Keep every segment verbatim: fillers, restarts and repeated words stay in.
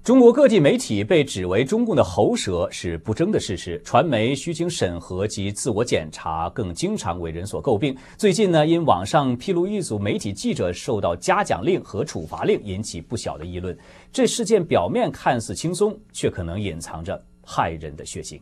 中国各地媒体被指为中共的喉舌是不争的事实，传媒虚经审核及自我检查更经常为人所诟病。最近呢，因网上披露一组媒体记者受到嘉奖令和处罚令，引起不小的议论。这事件表面看似轻松，却可能隐藏着骇人的血腥。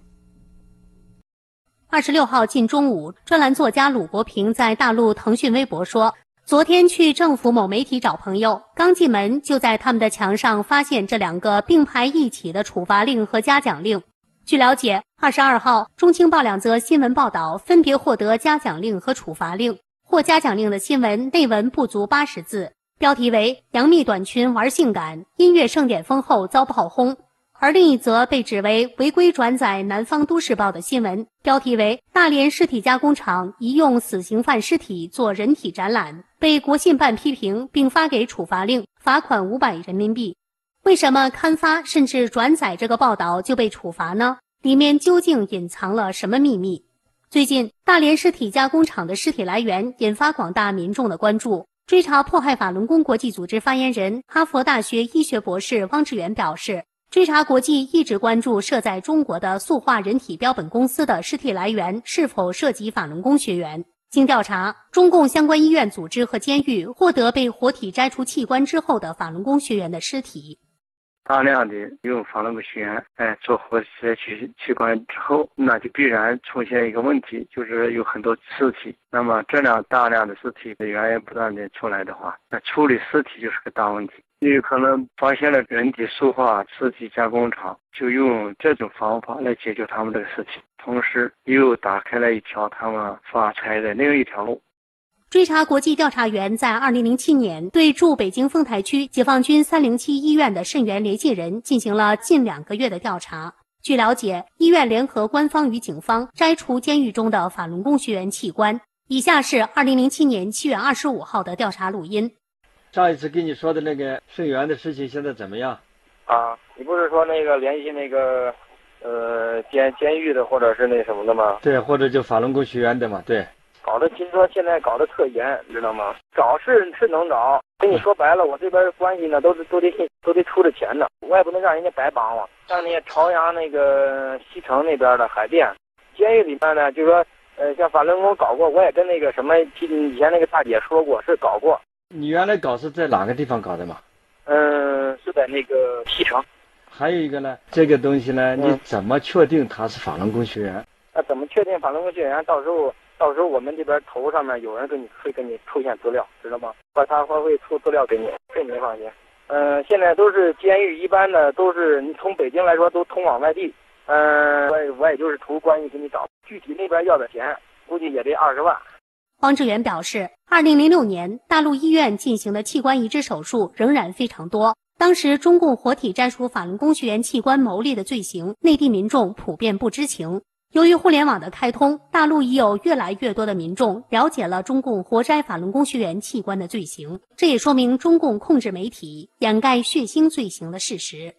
二十六号近中午，专栏作家鲁国平在大陆腾讯微博说，昨天去政府某媒体找朋友，刚进门就在他们的墙上发现这两个并排一起的处罚令和嘉奖令。据了解，二十二号，中青报两则新闻报道分别获得嘉奖令和处罚令。获嘉奖令的新闻内文不足八十字，标题为杨幂短裙玩性感，音乐盛典封后遭炮轰。而另一则被指为违规转载南方都市报的新闻，标题为大连尸体加工厂疑用死刑犯尸体做人体展览，被国信办批评并发给处罚令，罚款五百人民币。为什么刊发甚至转载这个报道就被处罚呢？里面究竟隐藏了什么秘密？最近，大连尸体加工厂的尸体来源引发广大民众的关注。追查迫害法轮功国际组织发言人、哈佛大学医学博士汪志远表示，追查国际一直关注设在中国的塑化人体标本公司的尸体来源是否涉及法轮功学员。经调查，中共相关医院组织和监狱获得被活体摘除器官之后的法轮功学员的尸体。 大量的用法轮功学员哎做活体摘取器官之后，那就必然出现一个问题，就是有很多尸体。那么这样大量的尸体源源不断的出来的话，那处理尸体就是个大问题。也有可能发现了人体塑化尸体加工厂，就用这种方法来解决他们这个事情，同时又打开了一条他们发财的另一条路。 追查国际调查员在二零零七年对驻北京丰台区解放军三零七医院的肾源联系人进行了近两个月的调查。据了解，医院联合官方与警方摘除监狱中的法轮功学员器官。以下是二零零七年七月二十五号的调查录音。 上一次跟你说的那个肾源的事情现在怎么样？ 啊，你不是说那个联系那个呃监监狱的或者是那什么的吗？ 对，或者就法轮功学员的嘛，对。 搞得听说现在搞得特严，知道吗？找是是能找，跟你说白了，我这边关系呢都是都得都得出着钱的，我也不能让人家白帮我。像那些朝阳那个西城那边的海淀监狱里面呢，就说呃像法轮功搞过，我也跟那个什么以前那个大姐说过是搞过。 你原来搞是在哪个地方搞的嘛？ 嗯，是在那个西城。 还有一个呢，这个东西呢，你怎么确定他是法轮功学员？ 那、嗯、怎么确定法轮功学员？到时候到时候我们这边头上面有人给你会给你出现资料，知道吗？把他会会出资料给你，这你放心。嗯、呃，现在都是监狱，一般的都是你从北京来说都通往外地。嗯、呃，我我也就是图关系给你找，具体那边要的钱估计也得二十万。 汪志远表示，二零零六年大陆医院进行的器官移植手术仍然非常多。当时中共活体摘除法轮功学员器官牟利的罪行，内地民众普遍不知情。由于互联网的开通，大陆已有越来越多的民众了解了中共活摘法轮功学员器官的罪行，这也说明中共控制媒体掩盖血腥罪行的事实。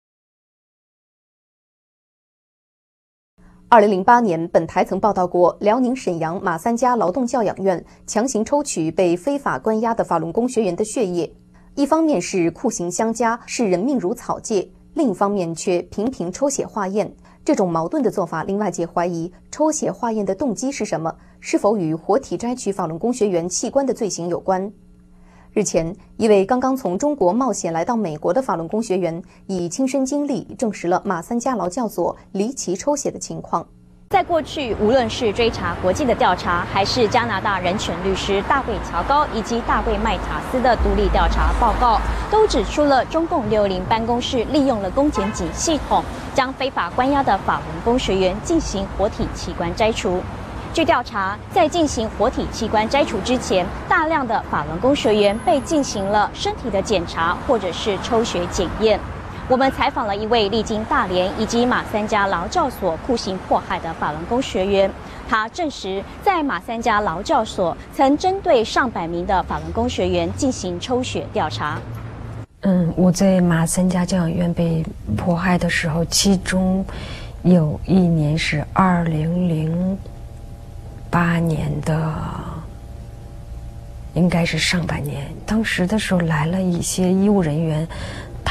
二零零八年，本台曾报道过辽宁沈阳马三家劳动教养院强行抽取被非法关押的法轮功学员的血液，一方面是酷刑相加，视人命如草芥，另一方面却频频抽血化验。这种矛盾的做法令外界怀疑抽血化验的动机是什么，是否与活体摘取法轮功学员器官的罪行有关。日前，一位刚刚从中国冒险来到美国的法轮功学员以亲身经历证实了马三家劳教所离奇抽血的情况。 在过去，无论是追查国际的调查，还是加拿大人权律师大卫·乔高以及大卫·麦塔斯的独立调查报告，都指出了中共六零办公室利用了公检警系统，将非法关押的法轮功学员进行活体器官摘除。据调查，在进行活体器官摘除之前，大量的法轮功学员被进行了身体的检查或者是抽血检验。我们采访了一位历经大连以及马三家劳教所酷刑迫害的法轮功学员，他证实在马三家劳教所曾针对上百名的法轮功学员进行抽血调查。 嗯，我在马三家教养院被迫害的时候，其中有一年是二零零八年的，应该是上半年。当时的时候来了一些医务人员。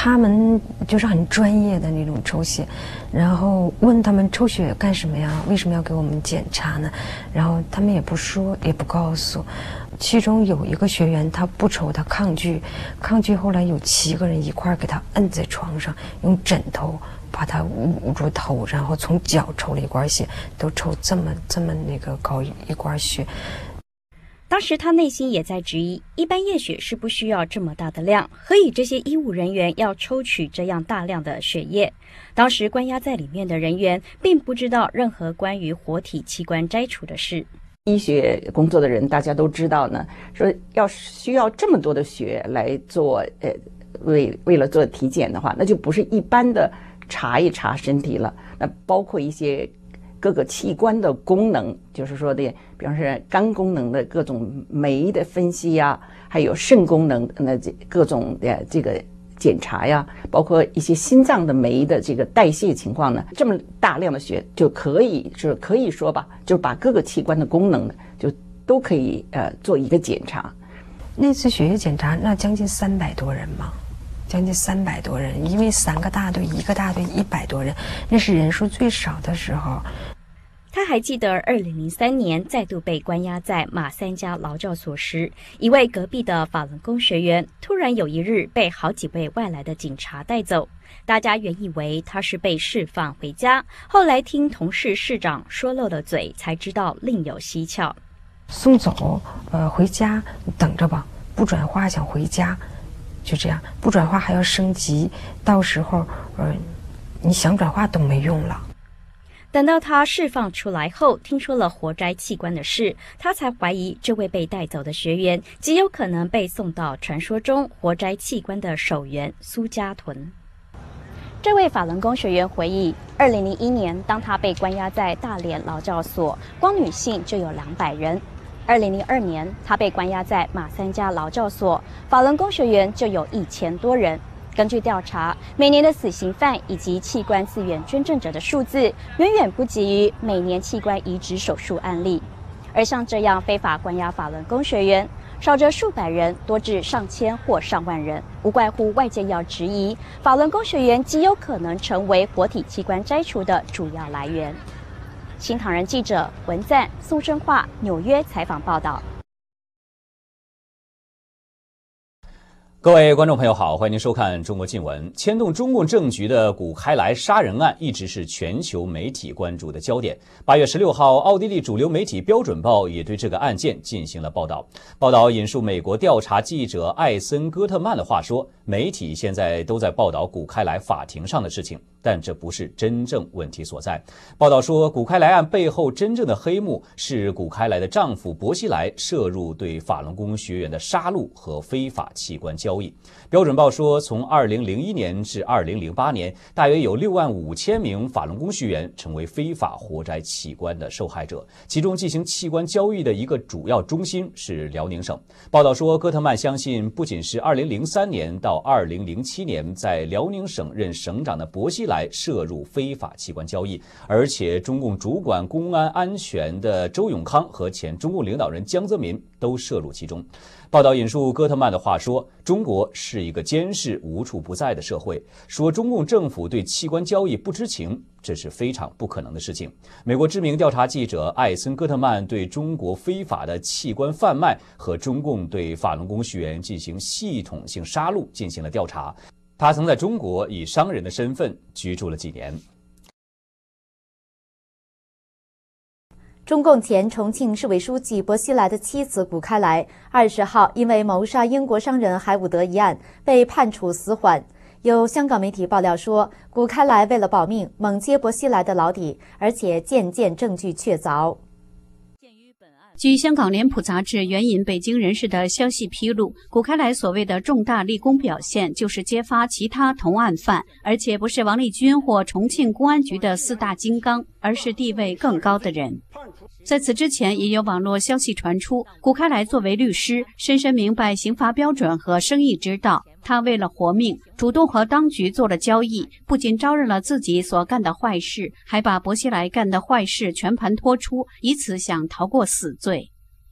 他们就是很专业的那种抽血，然后问他们抽血干什么呀？为什么要给我们检查呢？然后他们也不说，也不告诉。其中有一个学员他不抽，他抗拒，抗拒后来有七个人一块儿给他摁在床上，用枕头把他捂住头，然后从脚抽了一管血，都抽这么这么那个高一管血。 当时他内心也在质疑，一般验血是不需要这么大的量，何以这些医务人员要抽取这样大量的血液？当时关押在里面的人员并不知道任何关于活体器官摘除的事。 医学工作的人大家都知道呢，说要需要这么多的血来做，呃，为为了做体检的话，那就不是一般的查一查身体了，那包括一些各个器官的功能，就是说的，比方说肝功能的各种酶的分析呀，还有肾功能那这各种的这个检查呀，包括一些心脏的酶的这个代谢情况呢，这么大量的血就可以是可以说吧，就把各个器官的功能呢就都可以呃做一个检查。 那次血液检查那将近三百多人嘛。将近三百多人，因为三个大队，一个大队一百多人，那是人数最少的时候。 他还记得二零零三年再度被关押在马三家劳教所时，一位隔壁的法轮功学员突然有一日被好几位外来的警察带走，大家原以为他是被释放回家，后来听同事市长说漏了嘴，才知道另有蹊跷。 送走，呃，回家等着吧，不转化想回家。就这样，不转化还要升级，到时候，呃，你想转化都没用了。 等到他释放出来后，听说了活摘器官的事，他才怀疑这位被带走的学员极有可能被送到传说中活摘器官的首员苏家屯。这位法轮功学员回忆，二零零一年，当他被关押在大连劳教所，光女性就有两百人。二零零二年，他被关押在马三家劳教所，法轮功学员就有一千多人。根据调查，每年的死刑犯以及器官自愿捐赠者的数字，远远不及于每年器官移植手术案例。而像这样非法关押法轮功学员，少则数百人，多至上千或上万人，无怪乎外界要质疑，法轮功学员极有可能成为活体器官摘除的主要来源。新唐人记者文赞、宋生化纽约采访报道。 各位观众朋友好，欢迎您收看中国近闻。牵动中共政局的谷开来杀人案一直是全球媒体关注的焦点。八月十六号，奥地利主流媒体标准报也对这个案件进行了报道。报道引述美国调查记者艾森戈特曼的话说，媒体现在都在报道谷开来法庭上的事情，但这不是真正问题所在。报道说，谷开来案背后真正的黑幕是谷开来的丈夫薄熙来涉入对法轮功学员的杀戮和非法器官交易。标准报说，从二零零一年至二零零八年，大约有六万五千名法轮功学员成为非法活摘器官的受害者，其中进行器官交易的一个主要中心是辽宁省。报道说，戈特曼相信，不仅是二零零三年到二零零七年在辽宁省任省长的薄熙来涉入非法器官交易，而且中共主管公安安全的周永康和前中共领导人江泽民都涉入其中。报道引述戈特曼的话说，中国是一个监视无处不在的社会，说中共政府对器官交易不知情，这是非常不可能的事情。美国知名调查记者艾森戈特曼对中国非法的器官贩卖和中共对法轮功学员进行系统性杀戮进行了调查。他曾在中国以商人的身份居住了几年。 中共前重庆市委书记薄熙来的妻子谷开来，二十号因为谋杀英国商人海伍德一案被判处死缓。有香港媒体爆料说，谷开来为了保命，猛揭薄熙来的老底，而且件件证据确凿。 据香港脸谱杂志援引北京人士的消息披露，谷开来所谓的重大立功表现，就是揭发其他同案犯，而且不是王立军或重庆公安局的四大金刚，而是地位更高的人。在此之前，也有网络消息传出，谷开来作为律师，深深明白刑罚标准和生意之道。他为了活命，主动和当局做了交易，不仅招认了自己所干的坏事，还把薄熙来干的坏事全盘托出，以此想逃过死罪。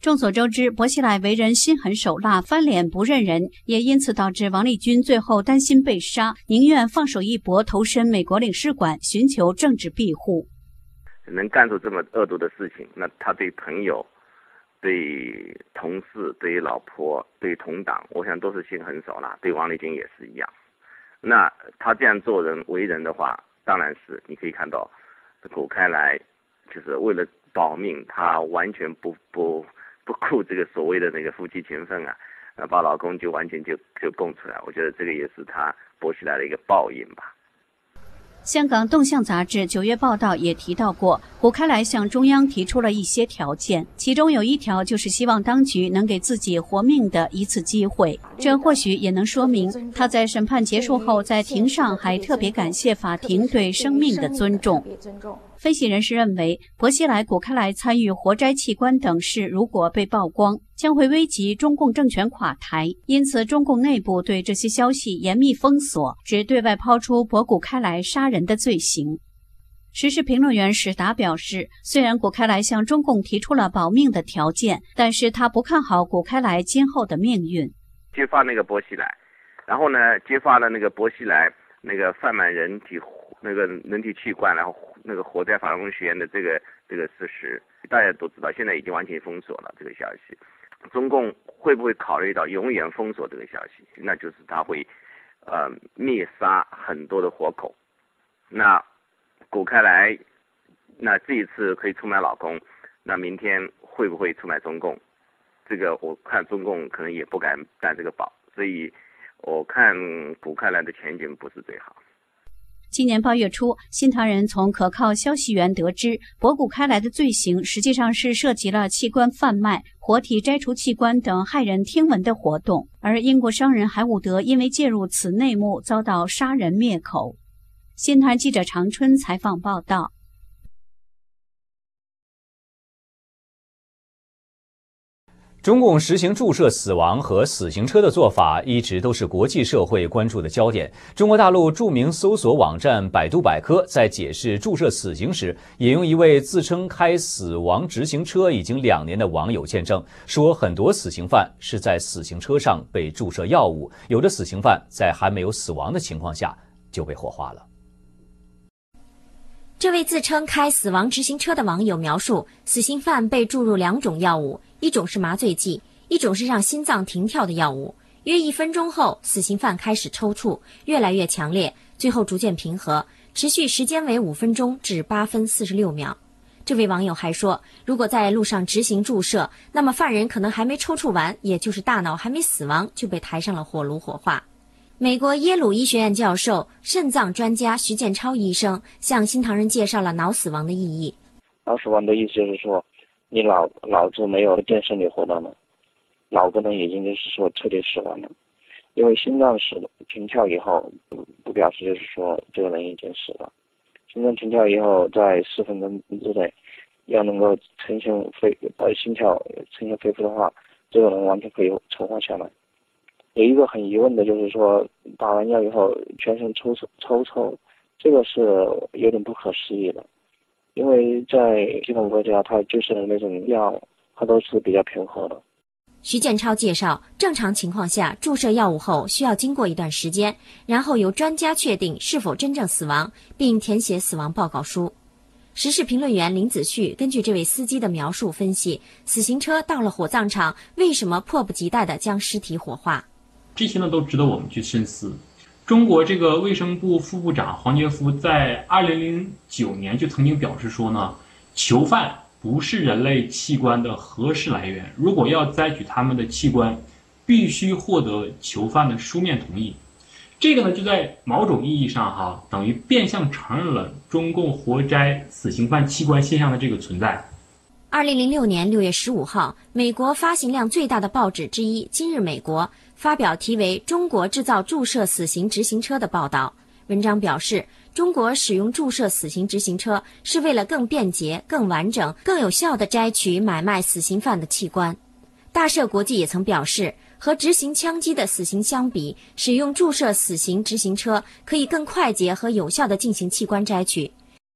众所周知，薄熙来为人心狠手辣、翻脸不认人，也因此导致王立军最后担心被杀，宁愿放手一搏，投身美国领事馆，寻求政治庇护。 能干出这么恶毒的事情，那他对朋友、对同事、对老婆、对同党，我想都是心狠手辣。对王立军也是一样。那他这样做人为人的话，当然是你可以看到，古开来就是为了保命，他完全不不。不顾这个所谓的那个夫妻情分啊，那把老公就完全就就供出来，我觉得这个也是他薄熙来的一个报应吧。 香港动向杂志九月报道也提到过，古开来向中央提出了一些条件，其中有一条就是希望当局能给自己活命的一次机会。这或许也能说明他在审判结束后，在庭上还特别感谢法庭对生命的尊重。分析人士认为，薄熙来、古开来参与活摘器官等事如果被曝光，将会危及中共政权垮台，因此中共内部对这些消息严密封锁，只对外抛出博古开来杀人的罪行。时事评论员史达表示，虽然古开来向中共提出了保命的条件，但是他不看好古开来今后的命运。 揭发那个薄熙来，然后呢，揭发了那个薄熙来那个贩卖人体那个人体器官，然后那个活摘法轮功学员的这个这个事实，大家都知道，现在已经完全封锁了这个消息。中共会不会考虑到永远封锁这个消息？那就是他会呃灭杀很多的活口。那古开来，那这一次可以出卖老公，那明天会不会出卖中共？这个我看中共可能也不敢担这个保，所以我看古开来的前景不是最好。 今年八月初，新唐人从可靠消息源得知，博古开来的罪行实际上是涉及了器官贩卖、活体摘除器官等骇人听闻的活动，而英国商人海伍德因为介入此内幕，遭到杀人灭口。新唐人记者常春采访报道。 中共实行注射死亡和死刑车的做法一直都是国际社会关注的焦点。中国大陆著名搜索网站百度百科在解释注射死刑时，引用一位自称开死亡执行车已经两年的网友见证，说很多死刑犯是在死刑车上被注射药物，有的死刑犯在还没有死亡的情况下就被火化了。 这位自称开死亡执行车的网友描述，死刑犯被注入两种药物，一种是麻醉剂，一种是让心脏停跳的药物。约一分钟后，死刑犯开始抽搐，越来越强烈，最后逐渐平和，持续时间为五分钟至八分四十六秒。这位网友还说，如果在路上执行注射，那么犯人可能还没抽搐完，也就是大脑还没死亡，就被抬上了火炉火化。美国耶鲁医学院教授、肾脏专家徐建超医生向新唐人介绍了脑死亡的意义。 脑死亡的意思就是说，你脑脑子没有电生理活动了，脑功能已经就是说彻底死亡了。因为心脏死停跳以后，不表示就是说这个人已经死了。心脏停跳以后，在四分钟之内，要能够呈现肺呃心跳呈现恢复的话，这个人完全可以存活下来。有一个很疑问的就是说，打完药以后全身抽抽抽抽，这个是有点不可思议的，因为在西方国家，它就是那种药，它都是比较平和的。 徐建超介绍，正常情况下，注射药物后需要经过一段时间，然后由专家确定是否真正死亡，并填写死亡报告书。时事评论员林子旭根据这位司机的描述分析，死刑车到了火葬场，为什么迫不及待地将尸体火化？ 这些呢都值得我们去深思。中国这个卫生部副部长黄杰夫在二零零九年就曾经表示说呢，囚犯不是人类器官的合适来源，如果要摘取他们的器官，必须获得囚犯的书面同意。这个呢，就在某种意义上哈，等于变相承认了中共活摘死刑犯器官现象的这个存在。 二零零六年六月十五号，美国发行量最大的报纸之一《今日美国》发表题为《中国制造注射死刑执行车》的报道。文章表示，中国使用注射死刑执行车是为了更便捷、更完整、更有效地摘取、买卖死刑犯的器官。大赦国际也曾表示，和执行枪击的死刑相比，使用注射死刑执行车可以更快捷和有效地进行器官摘取。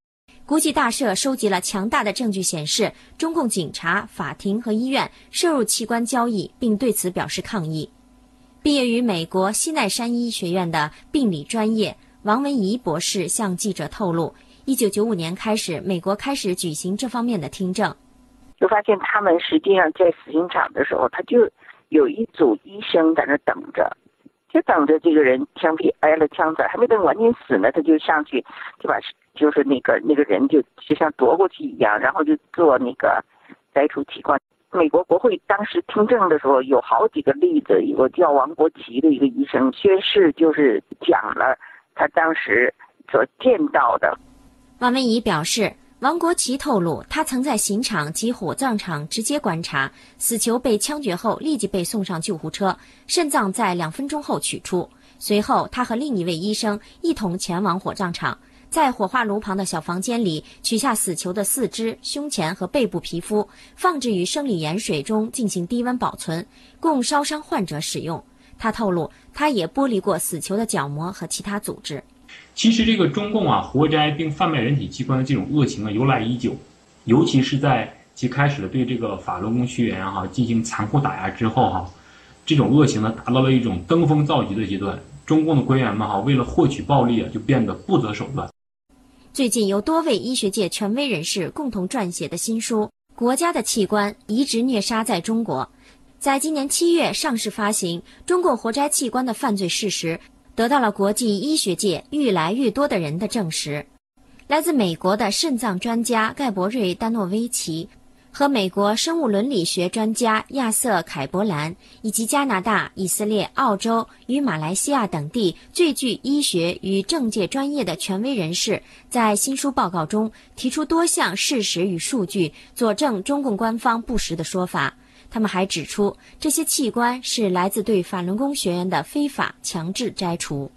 国际大社收集了强大的证据，显示中共警察、法庭和医院涉入器官交易，并对此表示抗议。毕业于美国西奈山医学院的病理专业王文怡博士向记者透露，一九九五年开始，美国开始举行这方面的听证， 就发现他们实际上在死刑场的时候，他就有一组医生在那等着，就等着这个人枪毙挨了枪子，还没等完全死呢，他就上去就把就是那个那个人就就像夺过去一样，然后就做那个摘除器官。美国国会当时听证的时候有好几个例子，有个叫王国奇的一个医生宣誓，就是讲了他当时所见到的。 王文怡表示，王国奇透露，他曾在刑场及火葬场直接观察，死囚被枪决后立即被送上救护车，肾脏在两分钟后取出。随后，他和另一位医生一同前往火葬场，在火化炉旁的小房间里取下死囚的四肢、胸前和背部皮肤，放置于生理盐水中进行低温保存，供烧伤患者使用。他透露，他也剥离过死囚的角膜和其他组织。 其实这个中共啊活摘并贩卖人体器官的这种恶行啊由来已久，尤其是在其开始了对这个法轮功学员哈、啊、进行残酷打压之后哈、啊，这种恶行呢达到了一种登峰造极的阶段。中共的官员们哈、啊、为了获取暴利啊，就变得不择手段。 最近由多位医学界权威人士共同撰写的新书《国家的器官：移植虐杀在中国》，在今年七月上市发行。中共活摘器官的犯罪事实得到了国际医学界愈来愈多的人的证实。来自美国的肾脏专家盖博瑞·丹诺维奇和美国生物伦理学专家亚瑟·凯伯兰，以及加拿大、以色列、澳洲与马来西亚等地最具医学与政界专业的权威人士，在新书报告中提出多项事实与数据，佐证中共官方不实的说法。他们还指出，这些器官是来自对法轮功学员的非法强制摘除。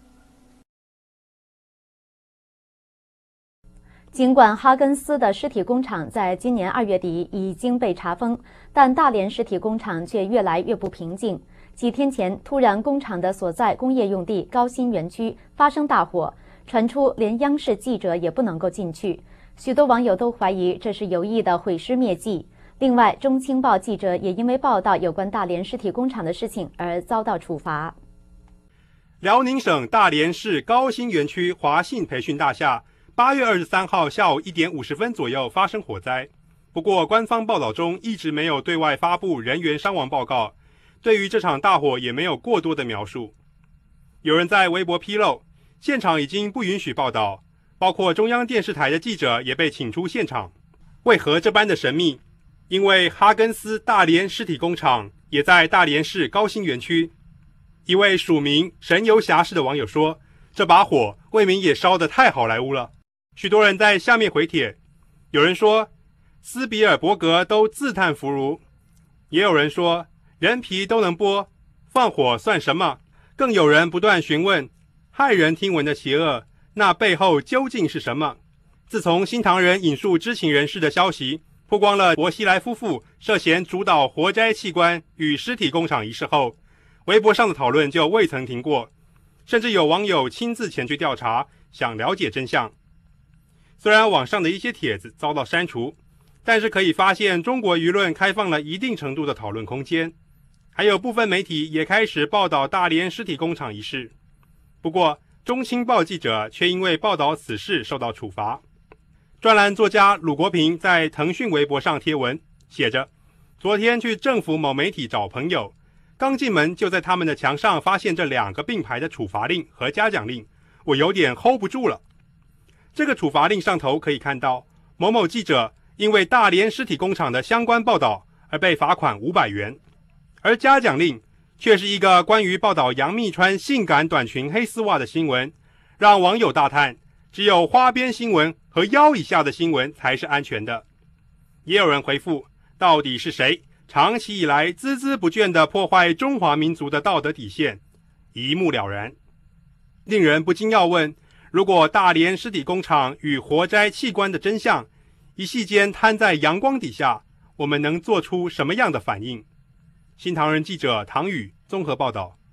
尽管哈根斯的尸体工厂在今年二月底已经被查封，但大连尸体工厂却越来越不平静。几天前，突然工厂的所在工业用地高新园区发生大火，传出连央视记者也不能够进去。许多网友都怀疑这是有意的毁尸灭迹。另外，中青报记者也因为报道有关大连尸体工厂的事情而遭到处罚。 辽宁省大连市高新园区华信培训大厦八月二十三号下午一点五十分左右发生火灾，不过官方报道中一直没有对外发布人员伤亡报告，对于这场大火也没有过多的描述。有人在微博披露，现场已经不允许报道，包括中央电视台的记者也被请出现场。为何这般的神秘？因为哈根斯大连尸体工厂也在大连市高新园区。一位署名神游侠士的网友说，这把火未免也烧得太好莱坞了。许多人在下面回帖，有人说斯比尔伯格都自叹弗如，也有人说人皮都能剥，放火算什么？更有人不断询问骇人听闻的邪恶，那背后究竟是什么？自从新唐人引述知情人士的消息曝光了薄熙来夫妇涉嫌主导活摘器官与尸体工厂一事后，微博上的讨论就未曾停过，甚至有网友亲自前去调查，想了解真相。虽然网上的一些帖子遭到删除，但是可以发现中国舆论开放了一定程度的讨论空间，还有部分媒体也开始报道大连尸体工厂一事。不过中青报记者却因为报道此事受到处罚。专栏作家鲁国平在腾讯微博上贴文写着，昨天去政府某媒体找朋友，刚进门就在他们的墙上发现这两个并排的处罚令和嘉奖令，我有点 hold 不住了。这个处罚令上头可以看到，某某记者因为大连尸体工厂的相关报道而被罚款五百元，而嘉奖令却是一个关于报道杨幂穿性感短裙黑丝袜的新闻，让网友大叹，只有花边新闻和腰以下的新闻才是安全的。也有人回复，到底是谁长期以来孜孜不倦地破坏中华民族的道德底线，一目了然。令人不禁要问，如果大连尸体工厂与活摘器官的真相一夕间摊在阳光底下，我们能做出什么样的反应？新唐人记者唐宇综合报道。